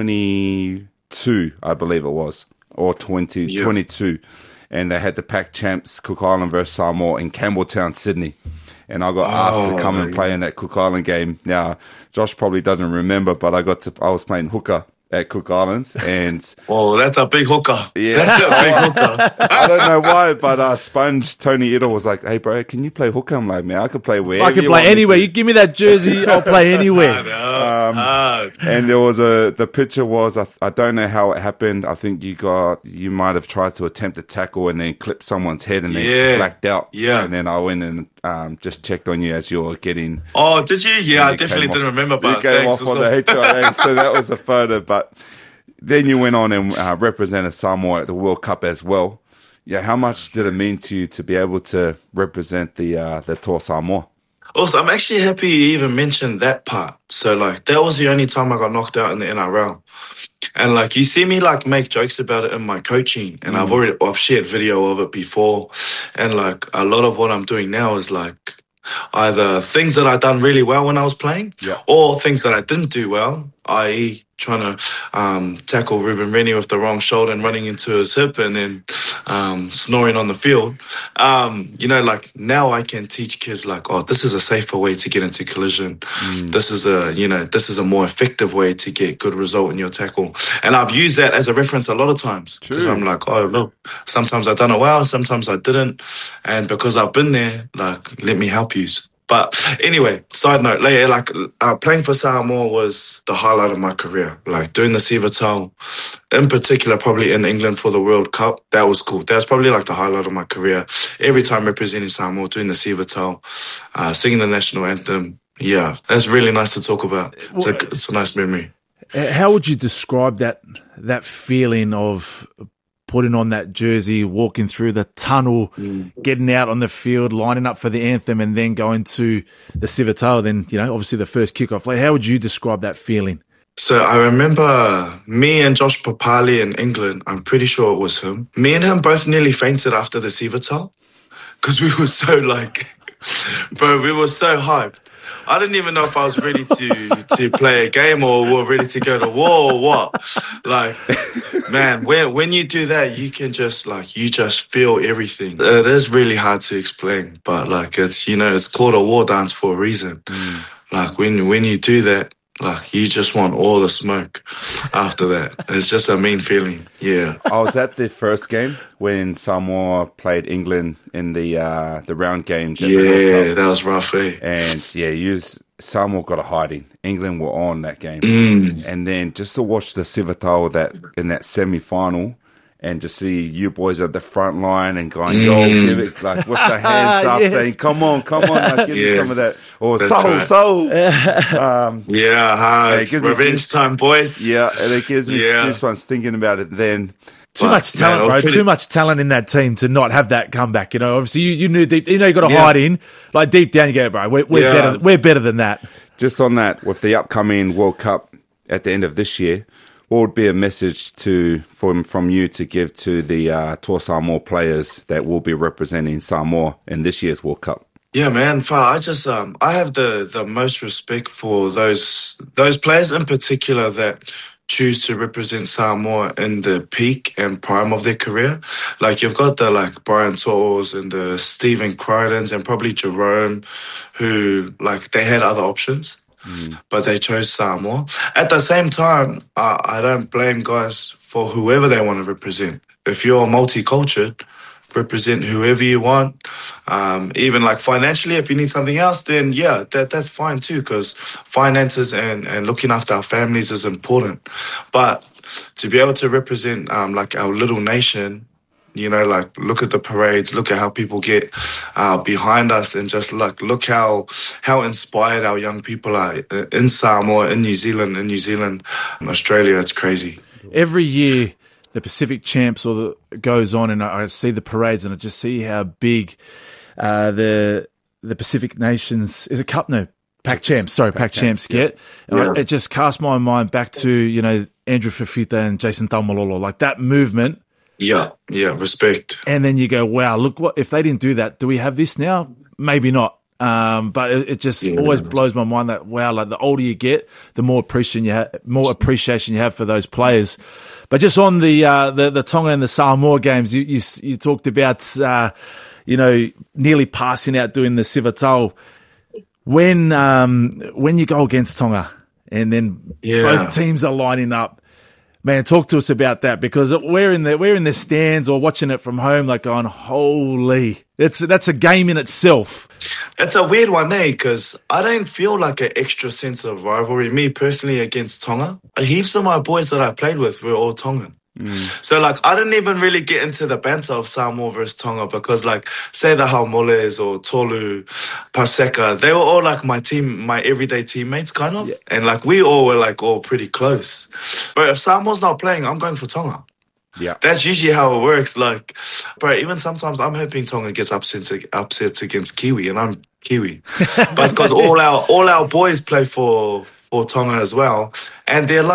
twenty-two, I believe it was, or twenty, Yeah. twenty-two, and they had the Pac Champs Cook Island versus Samoa in Campbelltown, Sydney. And I got asked to Oh, come and yeah. play in that Cook Island game. Now, Josh probably doesn't remember, but I got to, I was playing hooker at Cook Islands, and Oh, that's a big hooker. Yeah. That's a big hooker. I don't know why, but uh, Sponge Tony Idle was like, "Hey, bro, can you play hooker?" I'm like, "Man, I could play wherever I can you play want me anywhere. to." You give me that jersey, I'll play anywhere. Um, And there was a the picture was I, I don't know how it happened. I think you got you might have tried to attempt a tackle and then clip someone's head and then Yeah. blacked out. Yeah. And then I went and um, just checked on you as you were getting. oh, did you? Yeah, I you definitely came didn't off- remember. You But came thanks. off on the H I A, so that was the photo. But then you went on and uh, represented Samoa at the World Cup as well. Yeah, how much did it mean to you to be able to represent the uh, the Tour Samoa? Also, I'm actually happy you even mentioned that part. So, like, that was the only time I got knocked out in the N R L. And, like, you see me, like, make jokes about it in my coaching. And I've already, I've shared video of it before. And, like, a lot of what I'm doing now is, like, either things that I done really well when I was playing, yeah. or things that I didn't do well, that is trying to um, tackle Ruben Rennie with the wrong shoulder and running into his hip and then um, snoring on the field. Um, you know, like now I can teach kids like, oh, this is a safer way to get into collision. Mm. This is a, you know, this is a more effective way to get good result in your tackle. And I've used that as a reference a lot of times. Because I'm like, oh, look, sometimes I've done it well, sometimes I didn't. And because I've been there, like, let me help you. But anyway, side note, like, like uh, playing for Samoa was the highlight of my career. Like doing the Sivatau, in particular, probably in England for the World Cup, that was cool. That was probably like the highlight of my career. Every time representing Samoa, doing the Sivatau, uh, singing the national anthem. Yeah, that's really nice to talk about. It's a, it's a nice memory. How would you describe that that feeling of putting on that jersey, walking through the tunnel, mm. getting out on the field, lining up for the anthem, and then going to the Sivatau, then, you know, obviously the first kickoff? Like, how would you describe that feeling? So I remember me and Josh Papali in England, I'm pretty sure it was him. Me and him both nearly fainted after the Sivatau because we were so like, bro, we were so hyped. I didn't even know if I was ready to to play a game or were ready to go to war or what. Like, man, when when you do that, you can just like you just feel everything. It is really hard to explain, but like it's you know it's called a war dance for a reason. Mm. Like when when you do that, like you just want all the smoke after that. It's just a mean feeling. Yeah. I was at the first game when Samoa played England in the uh, the round games. Yeah, that was rough, eh? And yeah, you Samoa got a hiding. England were on that game, mm. and then just to watch the Sivatau that in that semi final. And just see you boys at the front line and going, yo, mm. give it, like, with the hands up, yes. saying, come on, come on, like, give yeah. me some of that. Or, That's so, right. so. Um, yeah, hard. Revenge time, boys. Yeah, and it gives me yeah. goosebumps thinking about it then. Too but, much talent, man, bro. Pretty... Too much talent in that team to not have that comeback. You know, obviously, you, you knew deep, you know, you got to yeah. hide in. Like, deep down, you go, bro, we're, we're, yeah. better, we're better than that. Just on that, with the upcoming World Cup at the end of this year, what would be a message to from from you to give to the uh, Toa Samoa players that will be representing Samoa in this year's World Cup? Yeah, man. I just um, I have the, the most respect for those those players in particular that choose to represent Samoa in the peak and prime of their career. Like you've got the like Brian To'os and the Stephen Crydens and probably Jerome, who like they had other options. Mm. But they chose Samoa. At the same time, uh, I don't blame guys for whoever they want to represent. If you're multicultural, represent whoever you want. Um, even like financially, if you need something else, then yeah, that that's fine too, because finances and, and looking after our families is important. But to be able to represent um, like our little nation, you know, like look at the parades, look at how people get uh, behind us, and just like look how how inspired our young people are in Samoa, in New Zealand, in New Zealand, in Australia. It's crazy. Every year, the Pacific Champs or the, goes on, and I, I see the parades, and I just see how big uh, the the Pacific Nations is a cup no Pac Champs. Sorry, Pac, Pac Champs, Champs get. Yeah. I, it just cast my mind back to you know Andrew Fifita and Jason Taumalolo, like that movement. Yeah, yeah, respect. And then you go, wow, look what if they didn't do that, do we have this now? Maybe not. Um, but it, it just yeah. always blows my mind that wow, like the older you get, the more appreciation you have, more appreciation you have for those players. But just on the uh, the, the Tonga and the Samoa games, you you, you talked about uh, you know nearly passing out doing the Sivatau. When um, when you go against Tonga and then yeah. both teams are lining up. Man, talk to us about that, because we're in the we're in the stands or watching it from home, like going, holy, it's that's a game in itself. It's a weird one, eh? Because I don't feel like an extra sense of rivalry. Me personally against Tonga, heaps of my boys that I played with were all Tongan. Mm. So, like, I didn't even really get into the banter of Samoa versus Tonga because, like, say the Haumoles or Tolu, Paseka, they were all, like, my team, my everyday teammates, kind of. Yeah. And, like, we all were, like, all pretty close. But if Samoa's not playing, I'm going for Tonga. Yeah. That's usually how it works. Like, bro, even sometimes I'm hoping Tonga gets upset, upset against Kiwi, and I'm Kiwi. But because all our all our boys play for, for Tonga as well, and they're, like,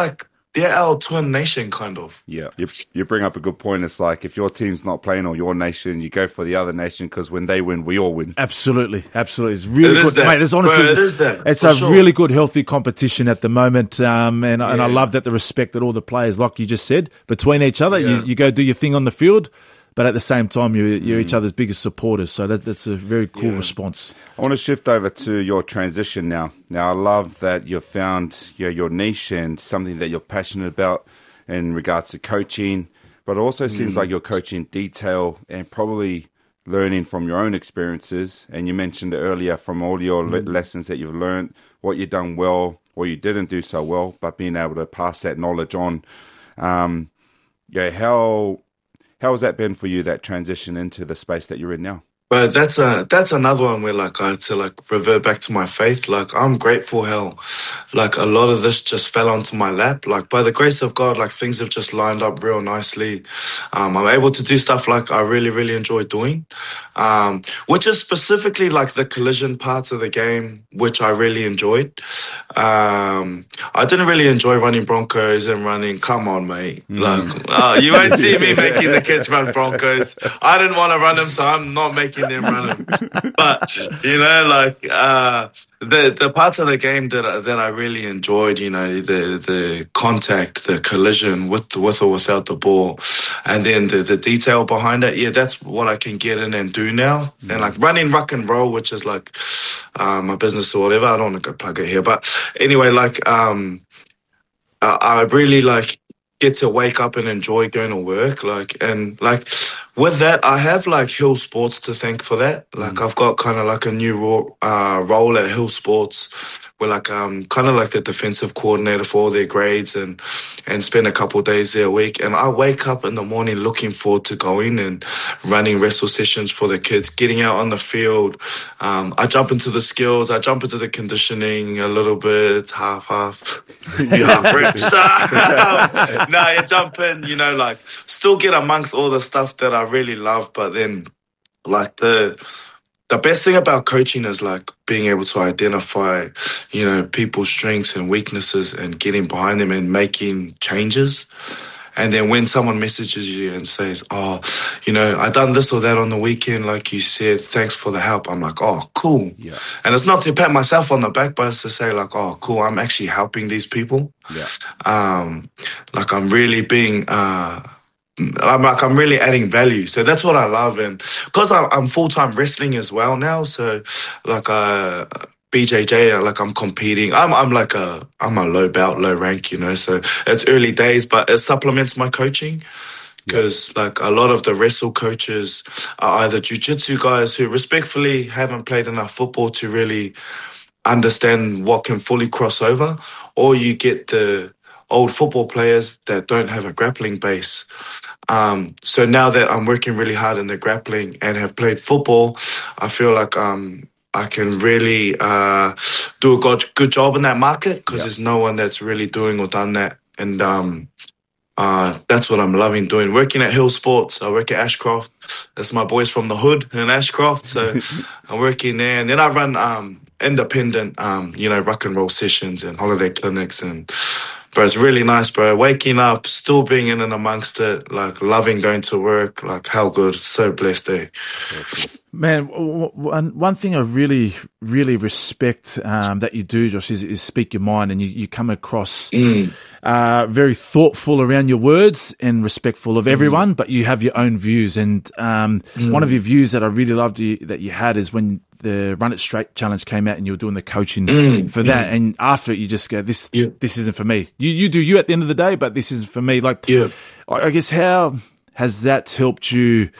they're our twin nation, kind of. Yeah, you, you bring up a good point. It's like if your team's not playing or your nation, you go for the other nation because when they win, we all win. Absolutely, absolutely. It's really it good, that. mate. It's honestly, Bro, it is that. It's for a sure. really good, healthy competition at the moment, um, and yeah. and I love that the respect that all the players, like you just said, between each other. Yeah. You, you go do your thing on the field, but at the same time, you're, you're mm. each other's biggest supporters. So that, that's a very cool yeah. response. I want to shift over to your transition now. Now, I love that you've found your, your niche and something that you're passionate about in regards to coaching, but it also mm. seems like you're coaching detail and probably learning from your own experiences. And you mentioned earlier from all your mm. le- lessons that you've learned, what you've done well, what you didn't do so well, but being able to pass that knowledge on. Um, yeah, how... How has that been for you, that transition into the space that you're in now? But that's a that's another one where like I had to like revert back to my faith. Like I'm grateful how like a lot of this just fell onto my lap. Like by the grace of God, like things have just lined up real nicely. Um, I'm able to do stuff like I really, really enjoy doing. Um, which is specifically like the collision parts of the game, which I really enjoyed. Um, I didn't really enjoy running Broncos and running, come on, mate. Mm. Like uh, you won't see me making the kids run Broncos. I didn't want to run them, so I'm not making them run them. But you know, like uh, the the parts of the game that I, that I really enjoyed, you know, the the contact, the collision with with or without the ball, and then the the detail behind it. Yeah, that's what I can get in and do now. Mm. And like running ruck and roll, which is like uh, my business or whatever. I don't want to go plug it here, but anyway, like um, I, I really like get to wake up and enjoy going to work, like and like. With that, I have like Hill Sports to thank for that. Like mm. I've got kind of like a new ro- uh, role at Hill Sports where like um kind of like the defensive coordinator for all their grades and and spend a couple of days there a week. And I wake up in the morning looking forward to going and running wrestle sessions for the kids, getting out on the field. Um, I jump into the skills, I jump into the conditioning a little bit, half half. You half reps. No, you jump in, you know, like still get amongst all the stuff that I really love, but then like the the best thing about coaching is like being able to identify, you know, people's strengths and weaknesses and getting behind them and making changes. And then when someone messages you and says, oh, you know, I done this or that on the weekend, like you said, thanks for the help. I'm like, oh, cool. Yeah. And it's not to pat myself on the back, but it's to say like, oh, cool, I'm actually helping these people. Yeah. Um, like I'm really being... Uh, I'm like I'm really adding value, so that's what I love, and because I'm full time wrestling as well now, so like uh, B J J, like I'm competing. I'm I'm like a I'm a low belt, low rank, you know. So it's early days, but it supplements my coaching because yeah. like a lot of the wrestle coaches are either jiu-jitsu guys who respectfully haven't played enough football to really understand what can fully cross over, or you get the old football players that don't have a grappling base. Um, so now that I'm working really hard in the grappling and have played football, I feel like um, I can really uh, do a good, good job in that market because yeah. there's no one that's really doing or done that. And um, uh, that's what I'm loving doing. Working at Hill Sports, I work at Ashcroft. That's my boys from the hood in Ashcroft. So I'm working there. And then I run um, independent, um, you know, rock and roll sessions and holiday clinics and... But it's really nice, bro. Waking up, still being in and amongst it, like loving going to work, like how good, so blessed day. Man, one one thing I really, really respect um, that you do, Josh, is, is speak your mind, and you, you come across mm. uh, very thoughtful around your words and respectful of everyone, mm. but you have your own views. And um, mm. one of your views that I really loved you, that you had is when the Run It Straight challenge came out and you were doing the coaching mm. for that. Mm. And after it, you just go, this yeah. this isn't for me. You you do you at the end of the day, but this isn't for me. Like, yeah. I, I guess, how has that helped you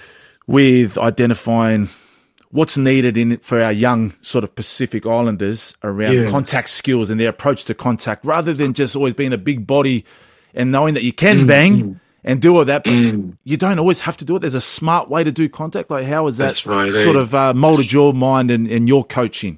with identifying what's needed in for our young sort of Pacific Islanders around yeah. contact skills and their approach to contact, rather than just always being a big body and knowing that you can mm. bang mm. and do all that, but mm. you don't always have to do it. There's a smart way to do contact. Like, how has that That's right, sort eh? of uh, molded your mind and, and your coaching?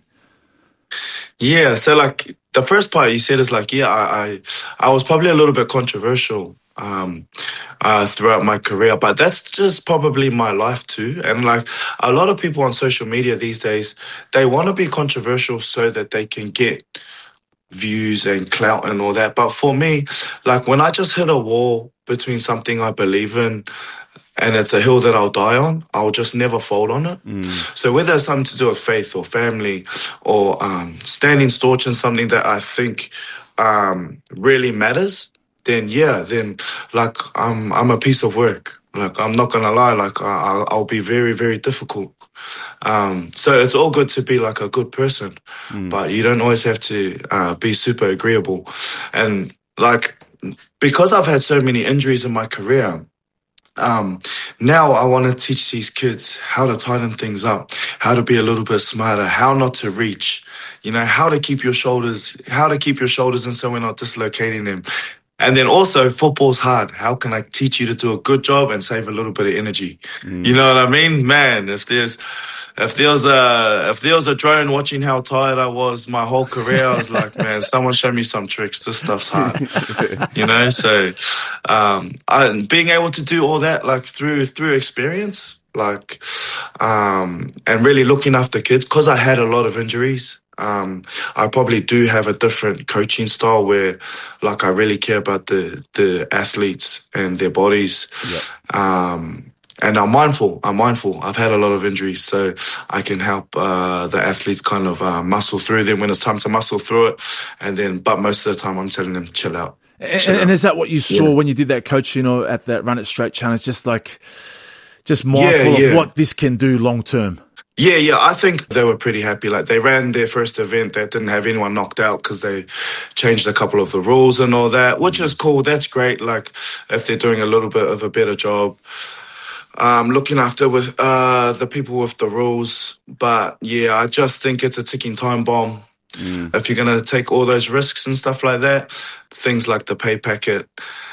Yeah, so like the first part you said is like, yeah, I I, I was probably a little bit controversial um, uh, throughout my career, but that's just probably my life too. And like a lot of people on social media these days, they want to be controversial so that they can get views and clout and all that. But for me, like when I just hit a wall between something I believe in and it's a hill that I'll die on, I'll just never fold on it. Mm. So whether it's something to do with faith or family or um, standing staunch in something that I think um, really matters, then yeah, then like I'm I'm a piece of work. Like I'm not gonna lie, like I, I'll be very very difficult. Um, so it's all good to be like a good person, mm. but you don't always have to uh, be super agreeable. And like because I've had so many injuries in my career, um, now I want to teach these kids how to tighten things up, how to be a little bit smarter, how not to reach, you know, how to keep your shoulders, how to keep your shoulders in so we're not dislocating them. And then also, football's hard. How can I teach you to do a good job and save a little bit of energy? Mm. You know what I mean? Man, if there's if there was a if there was a drone watching how tired I was my whole career, I was like, man, someone show me some tricks. This stuff's hard. You know, so um, I, being able to do all that like through through experience, like um, and really looking after kids, because I had a lot of injuries. Um, I probably do have a different coaching style where, like, I really care about the, the athletes and their bodies. Yep. Um, and I'm mindful. I'm mindful. I've had a lot of injuries, so I can help uh, the athletes kind of uh, muscle through them when it's time to muscle through it. And then, but most of the time, I'm telling them chill out. And, chill and out. Is that what you saw yeah. when you did that coaching or at that Run It Straight challenge? Just like, just mindful yeah, yeah. of what this can do long term. Yeah, yeah, I think they were pretty happy. Like, they ran their first event that didn't have anyone knocked out because they changed a couple of the rules and all that, which is cool. That's great. Like, if they're doing a little bit of a better job, um, looking after with uh, the people with the rules. But yeah, I just think it's a ticking time bomb. Mm. If you're going to take all those risks and stuff like that, things like the pay packet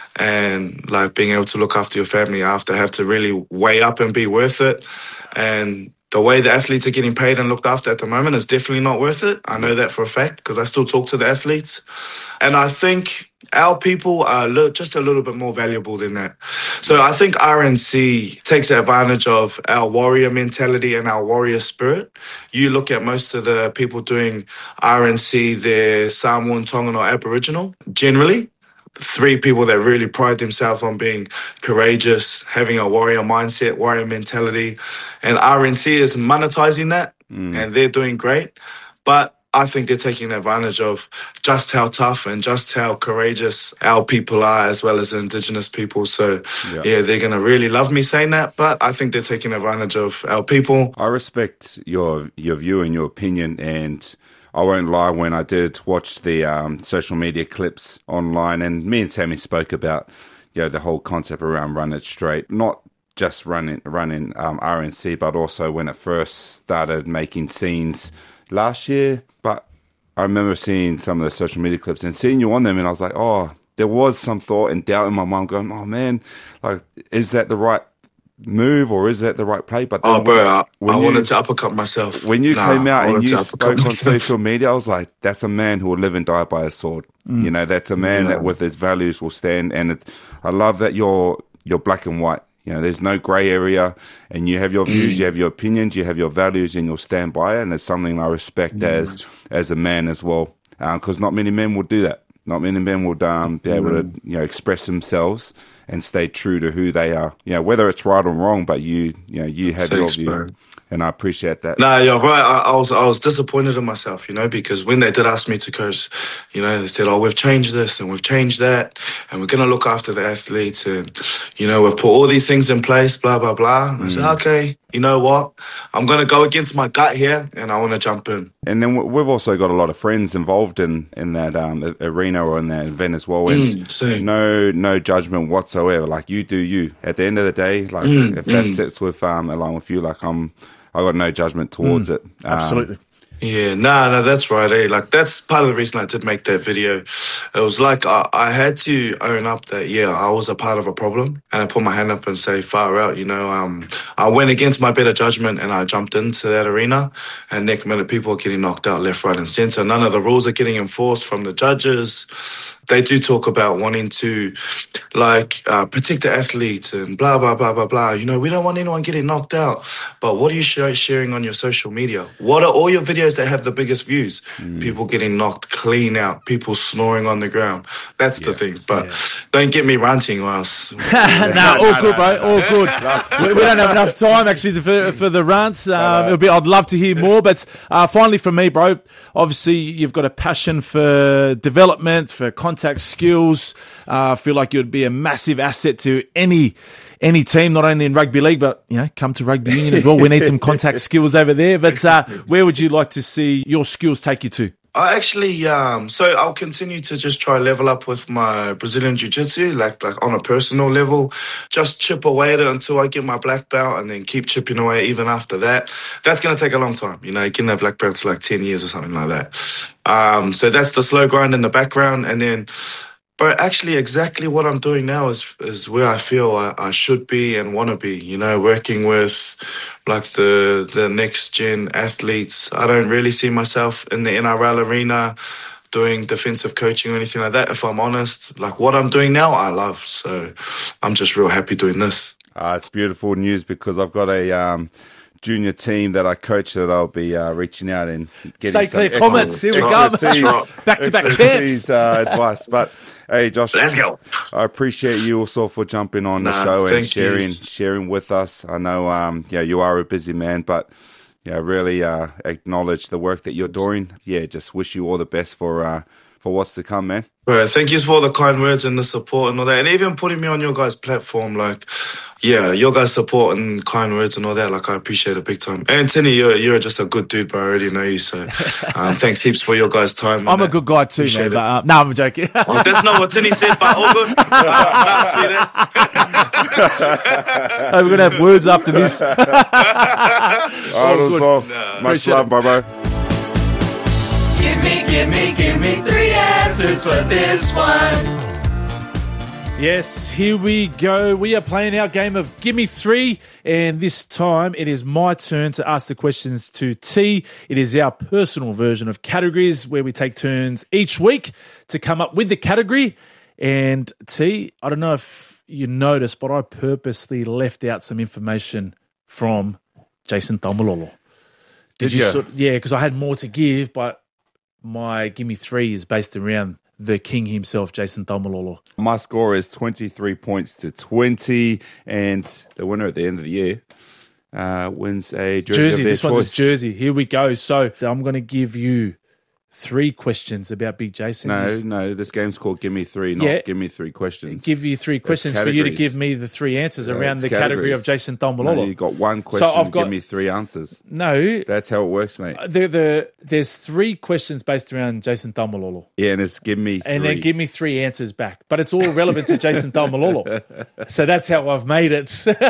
and like being able to look after your family after have to really weigh up and be worth it. And the way the athletes are getting paid and looked after at the moment is definitely not worth it. I know that for a fact because I still talk to the athletes. And I think our people are just a little bit more valuable than that. So I think R N C takes advantage of our warrior mentality and our warrior spirit. You look at most of the people doing R N C, they're Samoan, Tongan or Aboriginal, generally. Three people that really pride themselves on being courageous, having a warrior mindset, warrior mentality. And R N C is monetizing that, mm. and they're doing great. But I think they're taking advantage of just how tough and just how courageous our people are, as well as Indigenous people. So, yeah, yeah they're going to really love me saying that. But I think they're taking advantage of our people. I respect your your view and your opinion, and I won't lie, when I did watch the um, social media clips online, and me and Sammy spoke about, you know, the whole concept around Run It Straight, not just running running um, R N C, but also when it first started making scenes last year. But I remember seeing some of the social media clips and seeing you on them, and I was like, oh, there was some thought and doubt in my mind going, oh man, like, is that the right move or is that the right play? But oh, bro, I, I you, wanted to uppercut myself. When you nah, came out and you spoke on myself. social media, I was like, that's a man who will live and die by a sword. Mm. You know, that's a man yeah. that with his values will stand. And it, I love that you're you're black and white. You know, there's no grey area, and you have your views, mm. you have your opinions, you have your values, and you'll stand by it. And it's something I respect mm. as as a man as well, because um, not many men will do that. Not many men will um, be able mm. to, you know, express themselves and stay true to who they are. You know, whether it's right or wrong, but you, you know, you have Thanks, your view. Bro. And I appreciate that. Nah, you're right. I, I was I was disappointed in myself, you know, because when they did ask me to coach, you know, they said, oh, we've changed this and we've changed that and we're going to look after the athletes and, you know, we've put all these things in place, blah, blah, blah. And I said, okay, you know what? I'm going to go against my gut here and I want to jump in. And then we've also got a lot of friends involved in, in that um, arena or in that event as well. And mm, no no judgment whatsoever. Like, you do you. At the end of the day, like, mm, if that mm. sits with um, along with you, like, I'm... I got no judgment towards mm, it. Um, absolutely. Yeah, no, no, that's right. Eh? Like, that's part of the reason I did make that video. It was like I, I had to own up that, yeah, I was a part of a problem. And I put my hand up and say, far out, you know. Um, I went against my better judgment and I jumped into that arena. And next minute, people are getting knocked out left, right and centre. None of the rules are getting enforced from the judges. they do talk about wanting to, like, uh, protect the athlete and blah, blah, blah, blah, blah. You know, we don't want anyone getting knocked out. But what are you sh- sharing on your social media? What are all your videos that have the biggest views? Mm. People getting knocked clean out, people snoring on the ground. That's yeah. the thing. But yeah. don't get me ranting or else. no, nah, all good, bro. All good. we, we don't have enough time, actually, for, for the rants. Um, it'll be, I'd love to hear more. But uh, finally, from me, bro, obviously, you've got a passion for development, for contact skills. I uh, feel like you'd be a massive asset to any any team, not only in rugby league, but, you know, come to rugby union as well. We need some contact skills over there. But uh, where would you like to see your skills take you to? I actually, um, so I'll continue to just try level up with my Brazilian Jiu-Jitsu, like like on a personal level, just chip away at it until I get my black belt and then keep chipping away even after that. That's going to take a long time. You know, getting that black belt's like ten years or something like that. Um, so that's the slow grind in the background. And then, but actually exactly what I'm doing now is is where I feel I, I should be and want to be, you know, working with like the the next gen athletes. I don't really see myself in the N R L arena doing defensive coaching or anything like that, if I'm honest. Like what I'm doing now, I love. So I'm just real happy doing this. Uh, it's beautiful news because I've got a um, junior team that I coach that I'll be uh, reaching out and getting Say clear comments. Here we go. Back-to-back champs. Uh, advice. But hey, Josh, let's go. I appreciate you also for jumping on nah, the show and sharing you. sharing with us. I know, um, yeah, you are a busy man, but yeah, really uh, acknowledge the work that you're doing. Yeah, just wish you all the best for uh, for what's to come, man. Right, thank you for the kind words and the support and all that, and even putting me on your guys' platform. Like, yeah, your guys' support and kind words and all that. Like, I appreciate it big time. And Tinny, you're you're just a good dude, but I already know you. So, um, thanks heaps for your guys' time. I'm a good guy too, man. But, uh, no, I'm joking. Well, that's not what Tinny said, but all good. Uh, see this. We're gonna have words after this. all right, also, nah, much love, bye bye. Give me, give me, give me three answers for this one. Yes, here we go. We are playing our game of Give Me Three, and this time it is my turn to ask the questions to T. It is our personal version of categories where we take turns each week to come up with the category. And T, I don't know if you noticed, but I purposely left out some information from Jason Taumalolo. Did, Did you? Sort of, yeah, because I had more to give, but my Give Me Three is based around the king himself, Jason Taumalolo. My score is twenty-three points to twenty, and the winner at the end of the year uh, wins a jersey. Jersey, of their this choice. one's a jersey. Here we go. So I'm going to give you three questions about Big Jason. No, no, this game's called Give Me Three, not yeah, Give Me Three Questions. Give you three questions for you to give me the three answers yeah, around the categories. Category of Jason Taumalolo. No, you got one question so I've got, give me three answers. No. That's how it works, mate. The, the, there's three questions based around Jason Taumalolo. Yeah, and it's give me three. And then give me three answers back. But it's all relevant to Jason Taumalolo. So that's how I've made it.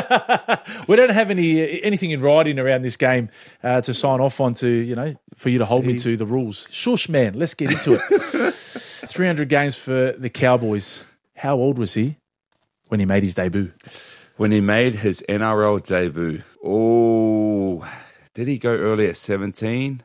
We don't have any anything in writing around this game uh, to sign off on to, you know, for you to hold See? me to the rules. Shush, man. Let's get into it. three hundred games for the Cowboys. How old was he when he made his debut? When he made his N R L debut. Oh, did he go early at seventeen?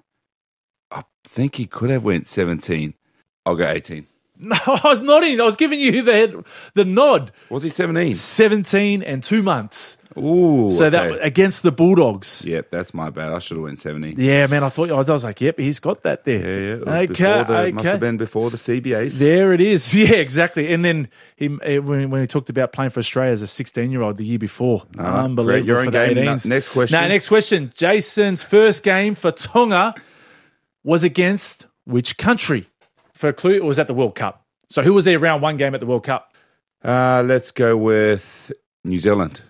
I think he could have went seventeen. I'll go eighteen. No, I was nodding. I was giving you the the nod. Was he seventeen? seventeen and two months. Ooh, so okay. that against the Bulldogs. Yep, that's my bad. I should have went seventeen. Yeah, man. I thought I was like, yep, he's got that there. Yeah, yeah. It was okay, before the, okay. Must have been before the C B As. There it is. Yeah, exactly. And then he when, when he talked about playing for Australia as a sixteen-year-old the year before, uh, unbelievable You're for the eighteens. Next question. No, next question. Jason's first game for Tonga was against which country? For a clue, it was at the World Cup. So who was there round one game at the World Cup? Uh, let's go with New Zealand.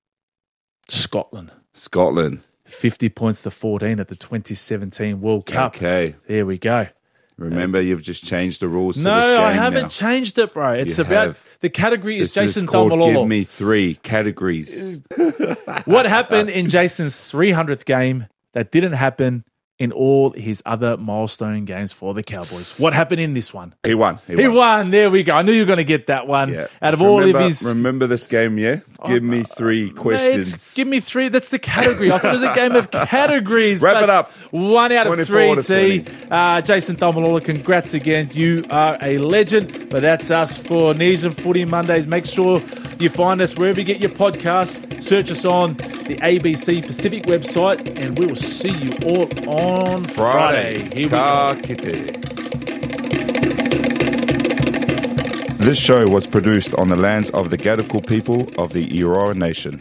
Scotland. Scotland. fifty points to fourteen at the twenty seventeen World Cup. Okay. There we go. Remember, okay. You've just changed the rules to no, this game I haven't now. changed it, bro. It's you about... Have. The category is this Jason is called Taumalolo. Give me three categories. What happened in Jason's three hundredth game that didn't happen in all his other milestone games for the Cowboys. What happened in this one? He won. He, He won. won. There we go. I knew you were going to get that one. Yeah. Out of Just all remember, of his... Remember this game, yeah? Give me three Mate, questions. give me three. That's the category. I thought it was a game of categories. Wrap but it up. One out of three, twenty-four to T. twenty. Uh, Jason Taumalolo, congrats again. You are a legend. But that's us for Nesian Footy Mondays. Make sure you find us wherever you get your podcast. Search us on the A B C Pacific website, and we will see you all on Friday. Friday. Here we Ka go. kite. This show was produced on the lands of the Gadigal people of the Eora Nation.